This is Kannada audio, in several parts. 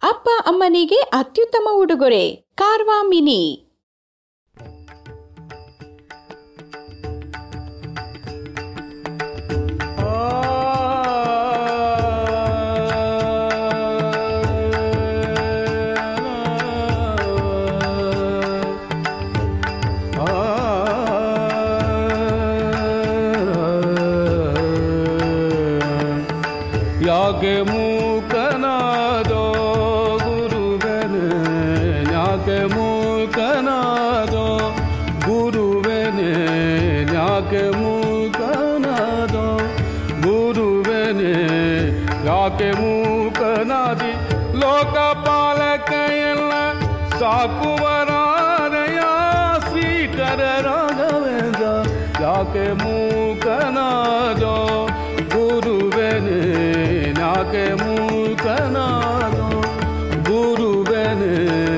ಅಪ್ಪ ಅಮ್ಮನಿಗೆ ಅತ್ಯುತ್ತಮ ಉಡುಗೊರೆ ಕಾರ್ವಾ ಮಿನಿ. ಯಾಕೆ ಮೂಕನಾದೋ ಗುರುವೆನೆ, ಯಾಕೆ ಮೂಕನಾದೋ ಗುರುವೆನೆ, ಯಾಕೆ ಮೂಕನಾದೋ ಗುರುವೆನೆ, ಯಾಕೆ ಮೂಕನಾದಿ ಲೋಕಪಾಲಕಯಲ್ಲ ಸಾಕುವರಾರಯ ಶ್ರೀಕರ ರಾಘವೇಂದ್ರ, ಯಾಕೆ ಮೂಕನಾದೋ ಗುರುವೆನೆ, ಯಾಕೆ ಮೂಕನಾದೋ ಗುರುವೆನೆ.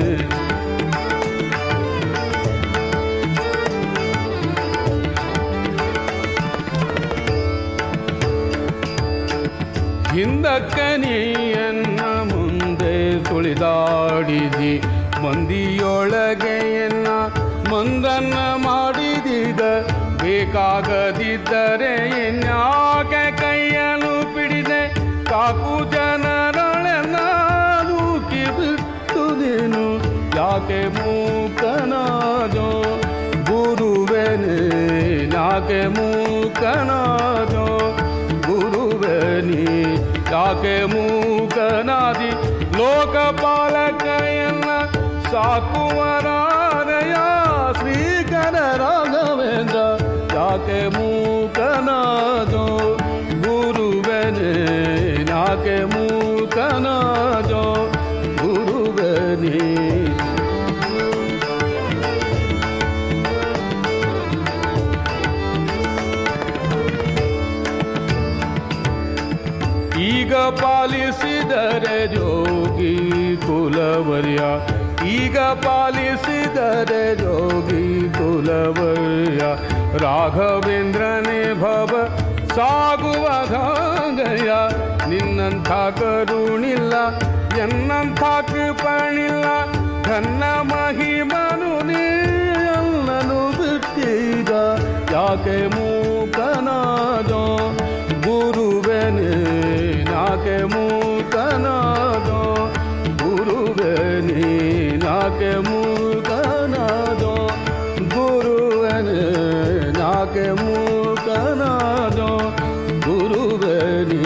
ಹಿಂದಕ್ಕೆ ನೀಯನ್ನ ಮುಂದೆ ಸುಳಿದಾಡಿದಿ, ಮಂದಿಯೊಳಗೆಯನ್ನ ಮಂದನ್ನ ಮಾಡಿದೀಗ, ಬೇಕಾಗದಿದ್ದರೆ ಇನ್ಯಾಕೆ ಕೈಯನ್ನು ಪಿಡಿದೆ, ಕಾಕು ಜನರೊಳೆನ್ನ ನೂಕಿ ಬಿಟ್ಟುದೇನು, ಯಾಕೆ ಮೂಕನಾದೋ ಗುರುವೆನೆ, ಯಾಕೆ ಮೂಕನಾದೋ ಗುರುವೆನಿ, ಯಾಕೆ ಮೂಕನಾದಿ ಲೋಕಪಾಲಕಯನ್ನ ಸಾಕುವರಾರಯ ಶ್ರೀಕರ ರಾಘವೇಂದ್ರ, ಯಾಕೆ ಮೂಕನಾದೋ ಗುರುವೆನೆ, ಯಾಕೆ ಮೂಕನಾದೋ ಗುರುವೆನಿ. ಈಗ ಪಾಲಿಸಿದರೆ ಜೋಗಿ ಕುಲವರ್ಯ, ಈಗ ಪಾಲಿಸಿದರೆ ಜೋಗಿ ಕುಲವರ್ಯ, ರಾಘವೇಂದ್ರನೇ ಭವ ಸಾಗುವ ಗಾಂಗಯ್ಯ, ನಿನ್ನಂಥ ಕರುಣಿಲ್ಲ ಎನ್ನಂಥ ಕೃಪಣಿಲ್ಲ, ಘನ್ನ ಮಹಿಮನು ನೀಯಲ್ಲನು ಬಿಟ್ಟೀಗ, ಯಾಕೆ ಮೂಕನಾದೋ ಗುರುವೆನೆ, ಯಾಕೆ ಮೂಕನಾದೋ ಗುರುವೆನೆ, ಯಾಕೆ ಮೂಕನಾದೋ ಗುರುವೆನೆ, ಯಾಕೆ ಮೂಕನಾದೋ ಗುರುವೆನೆ.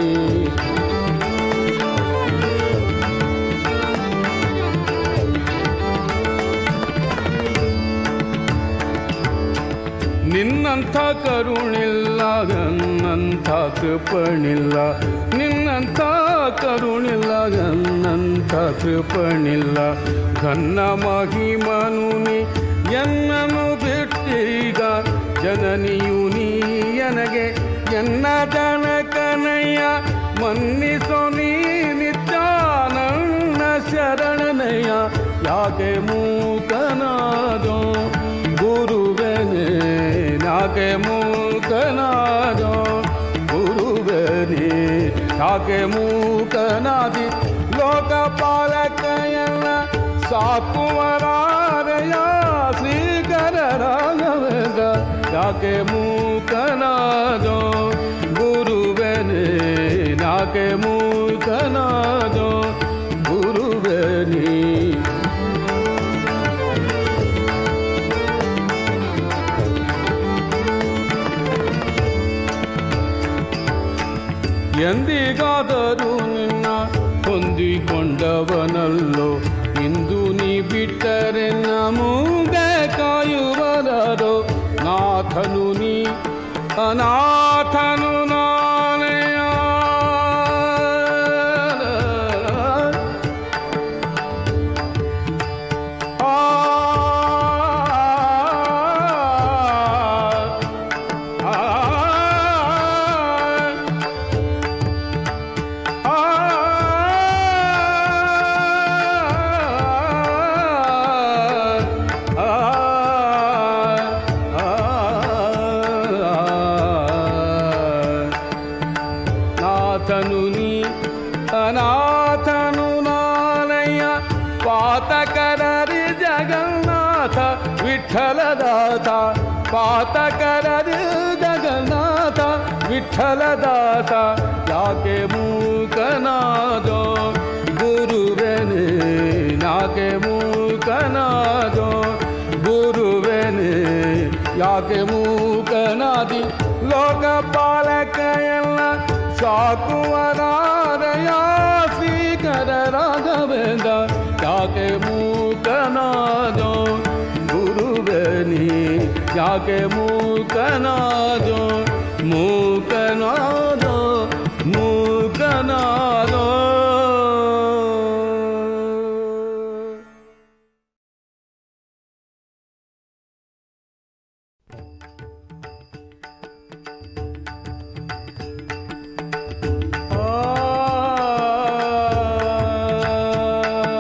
ನಿನ್ನಂಥ ಕರುಣಿಲ್ಲ ನನ್ನಂಥ ಕೃಪಣಿಲ್ಲ, ನಿನ್ನಂಥ ಕರುಣಿಲ್ಲ ನನ್ನಂಥ ಕೃಪಣಿಲ್ಲ, ಘನ್ನ ಮಹಿಮನು ನೀ ಎನ್ನನು ಬಿಟ್ಟೀಗ, ಜನನಿಯು ನೀ ನನಗೆ ಎನ್ನ ಜನಕನಯ್ಯ, ಮನ್ನಿಸೋ ನೀ ನಿತ್ಯ ನನ್ನ ಶರಣನಯ್ಯ, ಯಾಕೆ ಮೂಕನಾದೋ ಗುರುವೆನೆ, ಯಾಕೆ ಮೂಕನಾದೋ ಗುರುವೆನೆ, ಯಾಕೆ ಮೂಕನಾದಿ ಲೋಕಪಾಲಕಯಲ್ಲ ಸಾಕುವರಾರಯ ಶ್ರೀಕರ ರಾಘವೇಂದ್ರ, ಯಾಕೆ ಮೂಕನಾದೋ ಗುರುವೆನೆ, ಯಾಕೆ ಮೂಕನಾದೋ ಗುರುವೆನೆ. ಎಂದಿಗಾದರೂ ನಿನ್ನ ಹೊಂದಿಕೊಂಡವನಲ್ಲೋ, ಇಂದು ನೀ ಬಿಟ್ಟರೆ ನಮೂಗೆ ಕಾಯುವರರೋ, ನಾಥನು ನೀ ಅನಾಥನು ನಾನೆಯ, ಪಾತಕರರಿ ಜಗನ್ನಾಥ ವಿಠಲದಾತ ಪಾತಕರರಿ ಜಗನ್ನಾಥ ವಿಠಲದಾತ ಯಾಕೆ ಮೂಕನಾದೋ ಗುರುವೆನೇ ಯಾಕೆ ಮೂಕನಾದೋ ಗುರುವೆನೇ ಯಾಕೆ ಮೂಕನಾದಿ ಲೋಕಪಾಲಕ ಎಲ್ಲ ಸಾಕುವರಾರಯ ಶ್ರೀಕರ ರಾಘವೇಂದ್ರ ಯಾಕೆ ಮೂಕನಾದೋ ಗುರುವೆನಿ ಯಾಕೆ ಮೂಕನಾದೋ ಮೂಕನಾದೋ